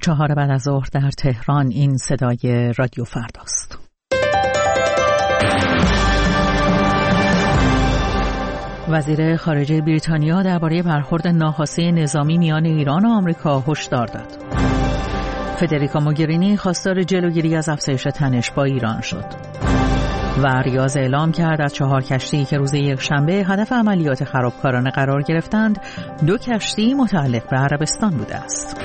4 بعد از ظهر در تهران. این صدای رادیو فرداست. وزیر خارجه بریتانیا درباره برخورد ناخواسته نظامی میان ایران و آمریکا هشدار داد. فدریکا موگرینی خواستار جلوگیری از افزایش تنش با ایران شد. و ریاض اعلام کرد از 4 کشتی که روز یکشنبه هدف عملیات خرابکارانه قرار گرفتند، 2 کشتی متعلق به عربستان بوده است.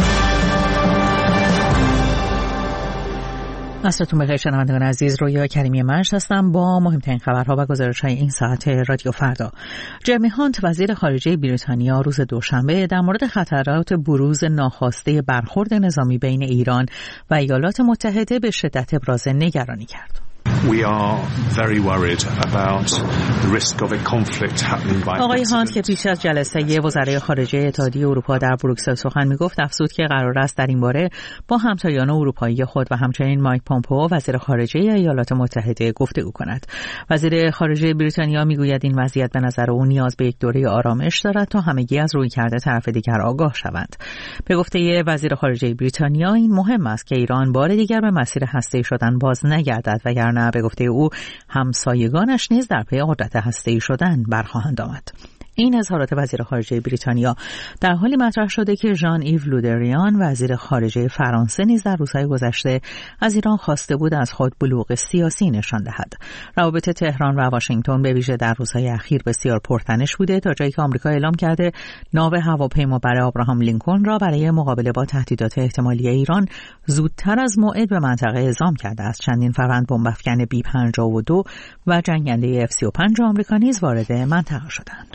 عصرتون بخیر شنوندگان عزیز، رویا کریمی مجد هستم با مهمترین خبرها و گزارش‌های این ساعت رادیو فردا. جرمی هانت وزیر خارجه بریتانیا روز دوشنبه در مورد خطرات بروز ناخواسته برخورد نظامی بین ایران و ایالات متحده به شدت ابراز نگرانی کرد. We are very worried about the risk of a conflict happening by آقای هانت که پیش از جلسه وزرای خارجه اتحادیه اروپا در بروکسل سخن میگفت، افزود که قرار است در این باره با همتایان اروپایی خود و همچنین مایک پومپئو وزیر خارجه ایالات متحده گفتگو کند. وزیر خارجه بریتانیا میگوید این وضعیت به نظر او نیاز به یک دوره آرامش دارد تا همگی از رویکرد طرف دیگر آگاه شوند. به گفته وزیر خارجه بریتانیا این مهم است که ایران بار دیگر به مسیر هسته‌ای شدن باز نگردد، وگرنه به گفته او همسایگانش نیز در پی قدرت هسته‌ای شدن برخواهند آمد. این اظهارات وزیر خارجه بریتانیا در حالی مطرح شده که ژان ایو لودریان وزیر خارجه فرانسه نیز در روزهای گذشته از ایران خواسته بود از خود بلوغ سیاسی نشان دهد. روابط تهران و واشنگتن به ویژه در روزهای اخیر بسیار پرتنش بوده، تا جایی که آمریکا اعلام کرده ناو هواپیمابر ابراهام لینکلن را برای مقابله با تهدیدات احتمالی ایران زودتر از موعد به منطقه اعزام کرده است. چندین فروند بمب افکن B-52 و جنگنده F-35 آمریکا نیز وارد منطقه شدند.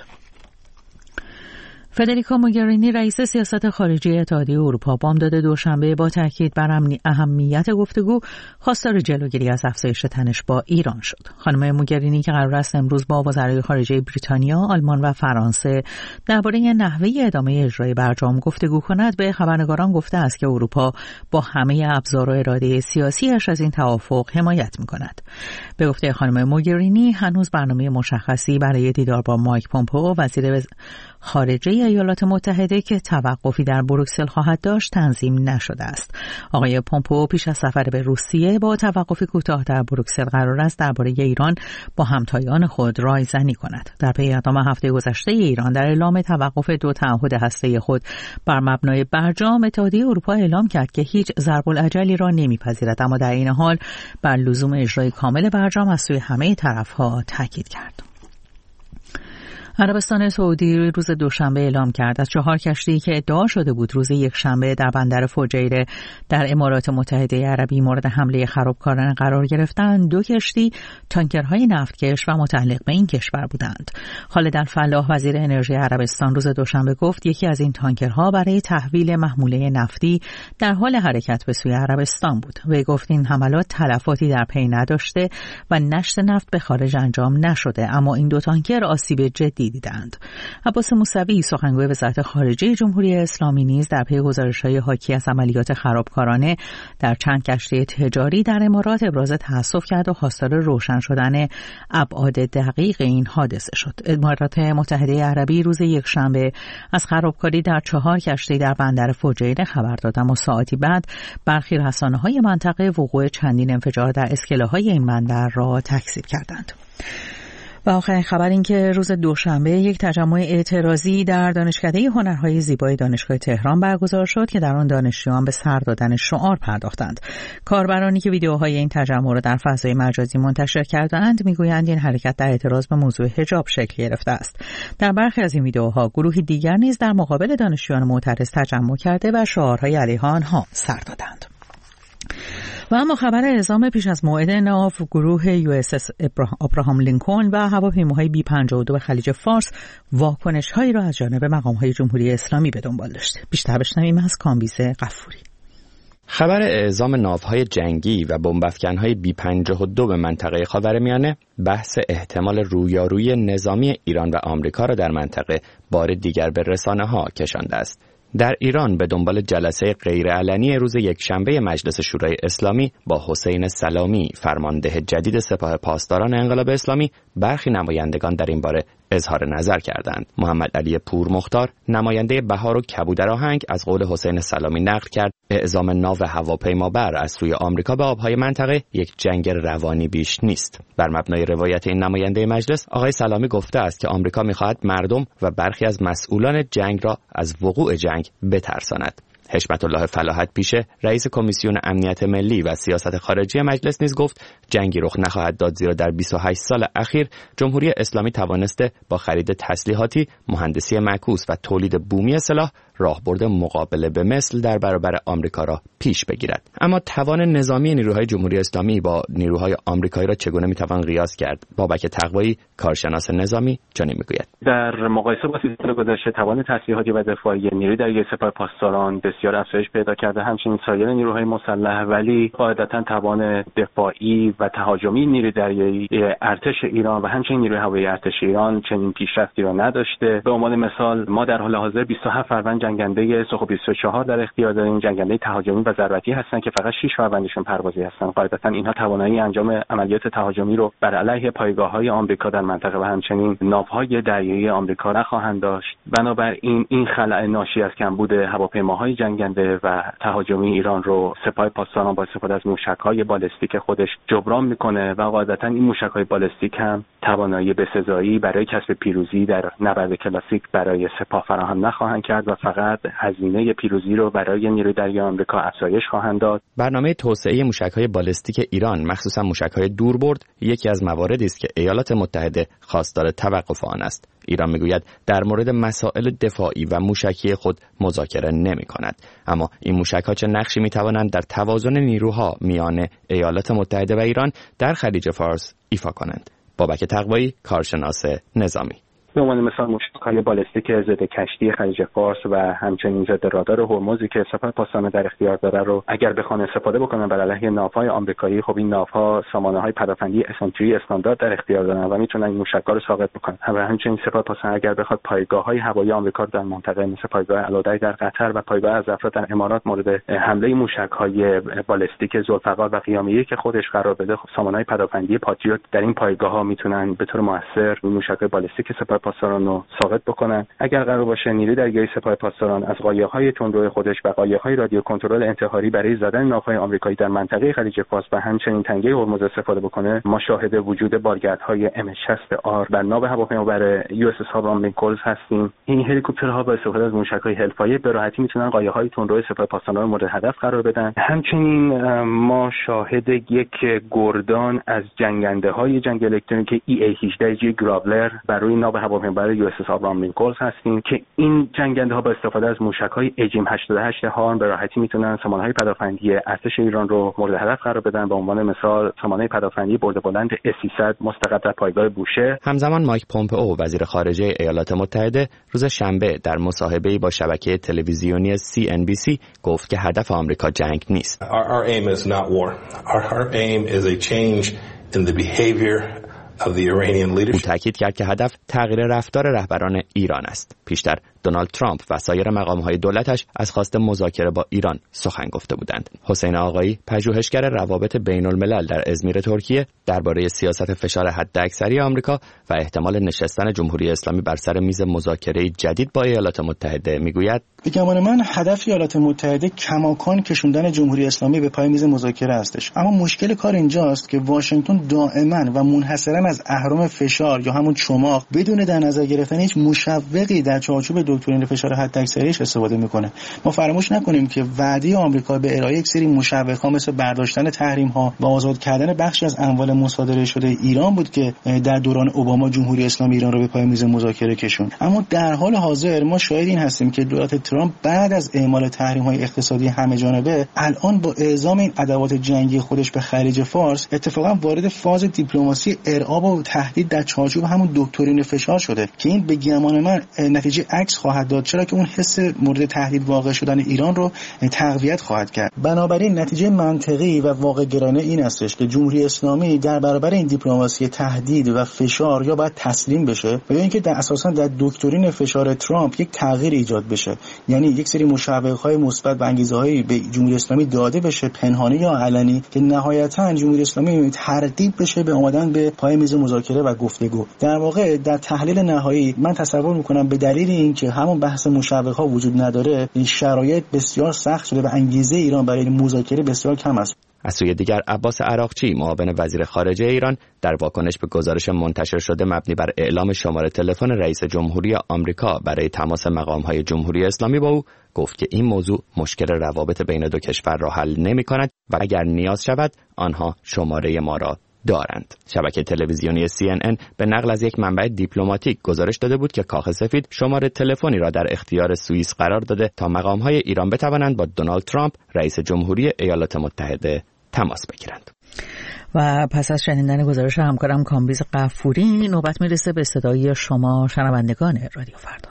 فدریکا موگرینی رئیس سیاست خارجی اتحادیه اروپا بامداد دوشنبه با تاکید بر اهمیت گفتگو خواستار جلوگیری از افزایش تنش با ایران شد. خانم موگرینی که قرار است امروز با وزرای خارجه بریتانیا، آلمان و فرانسه درباره نحوه ادامه اجرای برجام گفتگو کند، به خبرنگاران گفته است که اروپا با همه ابزار و اراده سیاسیش از این توافق حمایت می‌کند. به گفته خانم موگرینی هنوز برنامه مشخصی برای دیدار با مایک پومپئو وزیر خارجه ایالات متحده که توقفی در بروکسل خواهد داشت تنظیم نشده است. آقای پومپئو پیش از سفر به روسیه با توقفی کوتاه در بروکسل قرار است درباره ایران با همتایان خود رایزنی کند. در پی اقدام هفته گذشته ایران در اعلام توقف 2 تعهد هسته‌ای خود بر مبنای برجام، اتحادیه اروپا اعلام کرد که هیچ ضرب العجلی را نمیپذیرد، اما در این حال بر لزوم اجرای کامل برجام از سوی همه طرف‌ها تاکید کرد. عربستان سعودی روز دوشنبه اعلام کرد از 4 کشتی که ادعا شده بود روز یکشنبه در بندر فجیره در امارات متحده عربی مورد حمله خرابکارانه قرار گرفتند، 2 کشتی تانکرهای نفتکش و متعلق به این کشور بودند. خالد الفلاح وزیر انرژی عربستان روز دوشنبه گفت یکی از این تانکرها برای تحویل محموله نفتی در حال حرکت به سوی عربستان بود. وی گفت این حملات تلفاتی در پی نداشته و نشت نفت به خارج انجام نشده، اما این 2 تانکر آسیب جدی دیدند. عباس موسوی سخنگوی وزارت خارجه جمهوری اسلامی نیز در پی گزارش‌های حاکی از عملیات خرابکارانه در چند کشتی تجاری در امارات ابراز تأسف کرد و خواستار روشن شدن ابعاد دقیق این حادثه شد. امارات متحده عربی روز یکشنبه از خرابکاری در 4 کشتی در بندر فجیره خبر داد، اما ساعتی بعد برخی رسانه‌های منطقه وقوع چندین انفجار در اسکله‌های این بندر را تکذیب کردند. و آخرین خبر این که روز دوشنبه یک تجمع اعتراضی در دانشکده هنرهای زیبای دانشگاه تهران برگزار شد که در آن دانشجویان به سر دادن شعار پرداختند. کاربرانی که ویدیوهای این تجمع را در فضای مجازی منتشر کردند میگویند این حرکت در اعتراض به موضوع حجاب شکل گرفته است. در برخی از این ویدیوها گروهی دیگر نیز در مقابل دانشجویان معترض تجمع کرده و شعارهای علیه آنها سر دادند. و اما خبر اعزام پیش از موعد ناو گروه USS ابراهام لینکلن و هواپیماهای B-52 به خلیج فارس واکنش‌هایی را از جانب مقام‌های جمهوری اسلامی به دنبال داشته. بیشتر بشنویم از کامبیز غفوری. خبر اعزام ناوهای جنگی و بمب افکن‌های B-52 به منطقه خاورمیانه بحث احتمال رویارویی نظامی ایران و آمریکا را در منطقه بار دیگر به رسانه‌ها کشانده است. در ایران به دنبال جلسه غیرعلنی روز یکشنبه مجلس شورای اسلامی با حسین سلامی فرمانده جدید سپاه پاسداران انقلاب اسلامی، برخی نمایندگان در این باره اظهار نظر کردند. محمد علی پورمختار نماینده بهار و کبودر آهنگ از قول حسین سلامی نقل کرد اعزام ناو هواپیمابر از سوی آمریکا به آبهای منطقه یک جنگ روانی بیش نیست. بر مبنای روایت این نماینده مجلس، آقای سلامی گفته است که آمریکا می‌خواهد مردم و برخی از مسئولان جنگ را از وقوع جنگ بترساند. حشمت الله فلاحت پیشه، رئیس کمیسیون امنیت ملی و سیاست خارجی مجلس نیز گفت جنگی رخ نخواهد داد، زیرا در 28 سال اخیر جمهوری اسلامی توانسته با خرید تسلیحاتی، مهندسی معکوس و تولید بومی سلاح راهبرد مقابله به مثل در برابر آمریکا را پیش بگیرد. اما توان نظامی نیروهای جمهوری اسلامی با نیروهای آمریکایی را چگونه میتوان قیاس کرد؟ بابک تقوایی، کارشناس نظامی، چنین میگوید: در مقایسه با 30 سال گذشته توان تسلیحاتی و دفاعی نیروی دریایی سپاه پاسداران بسیار افزایش پیدا کرده، همچنین سایر نیروهای مسلح، ولی قاعدتا توان دفاعی و تهاجمی نیروی دریایی ارتش ایران و همچنین نیروی هوایی ارتش ایران چنین پیشرفتی را نداشته. به عنوان مثال ما در حال حاضر 27 فروند جنگنده سوخو 24 در اختیار داریم، جنگنده تهاجمی و ضربتی هستند که فقط 6 فروندشون پروازی هستند. قاعدتا اینها توانایی انجام عملیات تهاجمی رو بر علیه پایگاه‌های آمریکا در منطقه و همچنین ناوهای دریایی آمریکا نخواهند داشت. بنابراین این خلأ ناشی از کمبود هواپیماهای جنگنده و تهاجمی ایران رو سپاه پاسداران با استفاده از موشک‌های بالستیک خودش جبران میکنه و قاعدتا این موشک‌های بالستیک هم توانایی بسزایی برای کسب پیروزی در نبرد کلاسیک برای سپاه فراهم نخواهند کرد و فقط هزینه پیروزی رو برای نیروی دریایی آمریکا افزایش خواهند داد. برنامه توسعه موشک‌های بالستیک ایران، مخصوصا موشک‌های دوربرد، یکی از مواردی است که ایالات متحده خواستار توقف آن است. ایران میگوید در مورد مسائل دفاعی و موشکی خود مذاکره نمی‌کند، اما این موشک‌ها چه نقشی می‌توانند در توازن نیروها میان ایالات متحده و ایران در خلیج فارس ایفا کنند؟ بابک تقوایی، کارشناس نظامی: به عنوان مثال موشک‌های بالستیک ضد کشتی خلیج فارس و همچنین ضد رادار هرمزی که سپاه پاسداران در اختیار داره رو اگر بخوان استفاده بکنن بر علیه ناوهای آمریکایی، خب این ناوها سامانه‌های پدافندی اسنتری استاندارد در اختیار دارن و میتونن این موشک‌ها رو ساقط بکنن. و همچنین سپاه پاسداران اگر بخواد پایگاه‌های هوایی آمریکا در منطقه مثل پایگاه الوداع در قطر و پایگاه الزفرا در امارات مورد حمله موشک‌های بالستیک ذوالفقار و قیامیه که خودش قرار بده، خب سامانه‌های پدافندی پاتریوت در این پایگاه‌ها میتونن به طور موثر موشک‌های بالستیک سپاه پاسداران رو ساقط بکنن. اگر قرار باشه نیروی دریایی سپاه پاسداران از قایق‌های تندرو خودش و قایق‌های رادیو کنترل انتحاری برای زدن ناوهای آمریکایی در منطقه خلیج فارس و همچنین تنگه هرمز استفاده بکنه، ما شاهد وجود بارگردهای M60R بر ناو هواپیمابر USS آبراهام لینکلن هستیم. این هلیکوپترها با استفاده از موشک‌های حلفایی به راحتی میتونن قایق‌های تندرو سپاه پاسداران مورد هدف قرار بدن. همچنین ما شاهد یک گردان از جنگنده‌های جنگ الکترونیک EA-18G گراولر بر روی ناو هواپیمابر USS آبراهام لینکلن هستیم که این جنگنده ها با استفاده از موشک‌های اجیم 88 هارم به راحتی میتونن سامانه‌های پدافندی ارتش ایران رو مورد هدف قرار بدن. به عنوان مثال سامانه پدافندی برد بلند S300 مستقر در پایگاه بوشه. همزمان مایک پومپئو وزیر خارجه ایالات متحده روز شنبه در مصاحبه‌ای با شبکه تلویزیونی CNBC گفت که هدف آمریکا جنگ نیست. Our aim is not war. Our aim is a change in the behavior او تاکید کرد که هدف تغییر رفتار رهبران ایران است. پیشتر دونالد ترامپ و سایر مقام‌های دولتش از خواست مذاکره با ایران سخن گفته بودند. حسین آقایی، پژوهشگر روابط بین‌الملل در ازمیر ترکیه، درباره سیاست فشار حداکثری آمریکا و احتمال نشستن جمهوری اسلامی بر سر میز مذاکره جدید با ایالات متحده میگوید: به گمان من هدف ایالات متحده کماکان کشوندن جمهوری اسلامی به پای میز مذاکره هستش، اما مشکل کار اینجاست که واشنگتن دائما و منحصرا از اهرم فشار یا همون چماق بدون در نظر گرفتن هیچ مشوقی در چارچوب دکترین فشار حداکثریش استفاده میکنه. ما فراموش نکنیم که وعده آمریکا به ارائه یک سری مشوق‌ها مثل برداشتن تحریم‌ها و آزاد کردن بخشی از اموال مصادره شده ایران بود که در دوران اوباما جمهوری اسلامی ایران رو به پای میز مذاکره کشوند. اما در حال حاضر ما شاهد این هستیم که دولت ترامپ بعد از اعمال تحریم‌های اقتصادی همه‌جانبه الان با اعزام این ادوات جنگی خودش به خلیج فارس اتفاقا وارد فاز دیپلماسی ارعاب و تهدید در چارچوب همون دکترین فشار شده که این به گمان من نتیجه عکس خواهد داد، چرا که اون حس مورد تهدید واقع شدن ایران رو تقویت خواهد کرد. بنابراین نتیجه منطقی و واقع گرایانه این استش که جمهوری اسلامی در برابر این دیپلماسی تهدید و فشار یا باید تسلیم بشه یا اینکه در اساسا در دکترین فشار ترامپ یک تغییر ایجاد بشه، یعنی یک سری مشوق‌های مثبت و انگیزه‌هایی به جمهوری اسلامی داده بشه پنهانی یا علنی که نهایتاً جمهوری اسلامی ترغیب بشه به اومدن به پای میز مذاکره و گفتگو. در واقع در تحلیل نهایی من تصور میکنم به دلیل اینکه همون بحث مشوق‌ها وجود نداره، این شرایط بسیار سخت شده و انگیزه ایران برای مذاکره بسیار کم است. از سوی دیگر عباس عراقچی معاون وزیر خارجه ایران در واکنش به گزارش منتشر شده مبنی بر اعلام شماره تلفن رئیس جمهوری آمریکا برای تماس مقام‌های جمهوری اسلامی با او گفت که این موضوع مشکل روابط بین دو کشور را حل نمی‌کند و اگر نیاز شود آنها شماره ما را دارند. شبکه تلویزیونی CNN به نقل از یک منبع دیپلماتیک گزارش داده بود که کاخ سفید شماره تلفنی را در اختیار سوئیس قرار داده تا مقام‌های ایران بتوانند با دونالد ترامپ رئیس جمهوری ایالات متحده تماس بگیرند. و پس از شنیدن گزارش همکارم کامبیز غفوری نوبت میرسه به صدای شما شنوندگان رادیو فردا.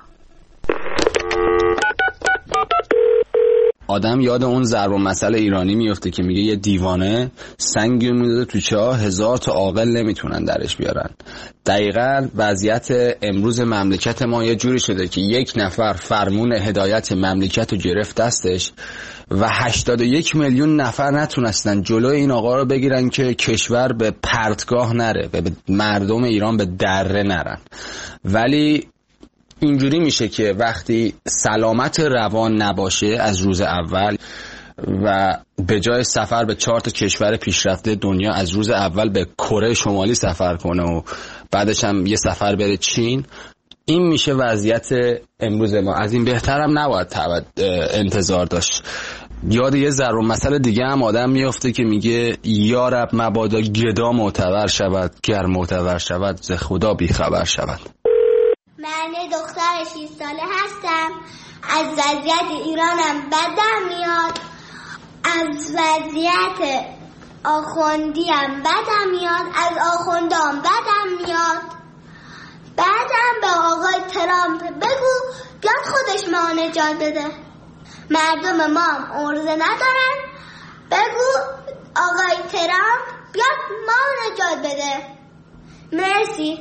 آدم یاد اون ضرب المثل ایرانی میفته که میگه یه دیوانه سنگی میداده تو چاه 1000 تا عاقل نمیتونن درش بیارن. دقیقاً وضعیت امروز مملکت ما یه جوری شده که یک نفر فرمون هدایت مملکت رو گرفت دستش و 81 میلیون نفر نتونستن جلوی این آقا رو بگیرن که کشور به پرتگاه نره، به مردم ایران به دره نرن. ولی اینجوری میشه که وقتی سلامت روان نباشه از روز اول و به جای سفر به 4 تا کشور پیشرفته دنیا از روز اول به کره شمالی سفر کنه و بعدش هم یه سفر بره چین، این میشه وضعیت امروز ما. از این بهترم نباید انتظار داشت. یاد یه ضرب المثل دیگه هم آدم میفته که میگه یا رب مبادا گدا معتبر شود، گر معتبر شود ز خدا بی خبر شود. من دختر 6 ساله هستم. از وضعیت ایرانم بدم میاد، از وضعیت آخوندیم بدم میاد، از آخوندام بدم میاد. بعدم به آقای ترامپ بگو بیاد خودش ما نجات بده. مردم ما هم عرضه ندارن، بگو آقای ترامپ بیاد ما نجات بده. مرسی.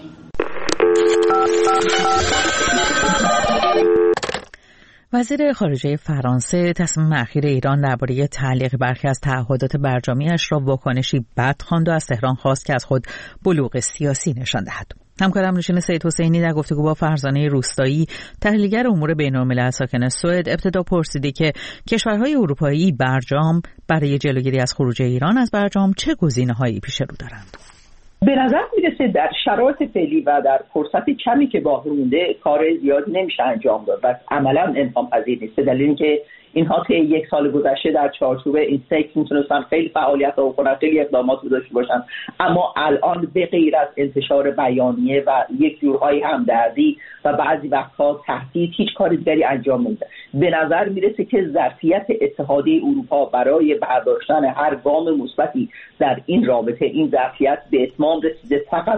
وزیر خارجه فرانسه تصمیم اخیر ایران درباره تعلیق برخی از تعهدات برجامی‌اش را واکنشی بد خواند و از تهران خواست که از خود بلوغ سیاسی نشان دهد. همکارم نوشین سید حسینی در گفتگو با فرزانه روستایی تحلیلگر امور بین‌الملل ساکن سوئد ابتدا پرسیده که کشورهای اروپایی برجام برای جلوگیری از خروج ایران از برجام چه گزینه‌هایی پیش رو دارند. به نظر میرسه در شرایط فعلی و در فرصت کمی که باقی مونده کار زیادی نمیشه انجام داد و عملاً امکان پذیر نیست، به دلیل اینکه اینها طی 1 سال گذشته در چارچوب این سکس میتونستن خیلی فعالیت ها بکنن، خیلی اقدامات داشته باشن، اما الان به غیر از انتشار بیانیه و یک جورهای همدردی و بعضی وقتها تهدید هیچ کار دیگری انجام نمیده. به نظر میرسه که ظرفیت اتحادیه اروپا برای برداشتن هر گام مثبتی در این رابطه، این ظرفیت به اتمام رسیده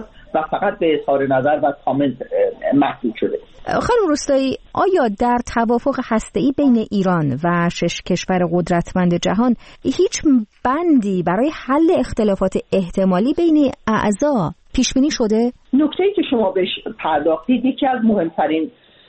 فقط به اظهار نظر و کامنت محدود شده. خانم روستایی، آیا در توافق هسته‌ای بین ایران و 6 کشور قدرتمند جهان هیچ بندی برای حل اختلافات احتمالی بین اعضا پیش بینی شده؟ نکته‌ای که شما بهش پرداختید یکی از مهمترین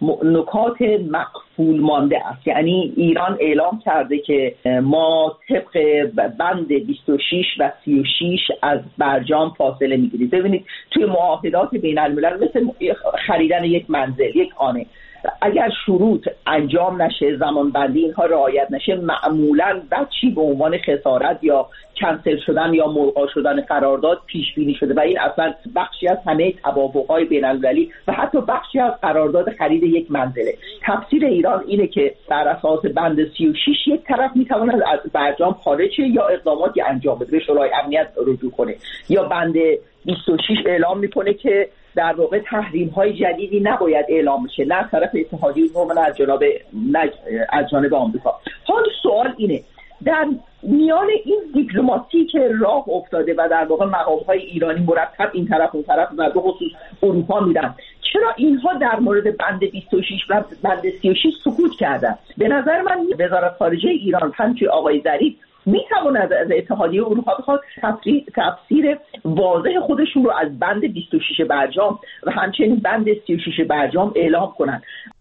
نکات مقفول مانده است. یعنی ایران اعلام کرده که ما طبق بند 26 و 36 از برجام فاصله میگیریم. ببینید توی معاهدات بین الملل مثل خریدن یک منزل، یک خانه، اگر شروط انجام نشه، زمان بندی اینها رعایت نشه، معمولاً بچی به عنوان خسارت یا کنسل شدن یا ملغا شدن قرارداد پیش بینی شده و این اصلا بخشی از همه توافق‌های بین‌المللی و حتی بخشی از قرارداد خرید یک منزله. تفسیر ایران اینه که بر اساس بند 36 یک طرف میتواند از برجام خارج شه یا اقداماتی انجام بده، به شورای امنیت رجوع کنه، یا بند 26 اعلام میکنه که در واقع تحریم‌های جدیدی نباید اعلام بشه، نه از طرف اتحادیه اروپا نه از جانب آمریکا. حال سوال اینه، در میان این دیپلماسی که راه افتاده و در واقع مقام‌های ایرانی مرتب این طرف اون طرف و به خصوص اروپا میرن، چرا اینها در مورد بند 26 و بند 36 سکوت کردن؟ به نظر من وزارت خارجه ایران همچنین آقای ظریف میتواند از اتحادیه اروپا بخواد تفسیر واضح خودشون رو از بند 26 برجام و همچنین بند 36 برجام اعلام کنند.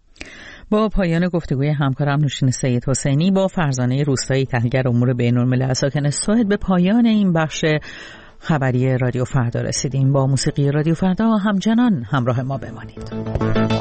با پایان گفتگوی همکارم نوشین سید حسینی با فرزانه روستایی تحلیلگر امور بین‌الملل ساکن سوئد به پایان این بخش خبری رادیو فردا رسیدیم. با موسیقی رادیو فردا همچنان همراه ما بمانید.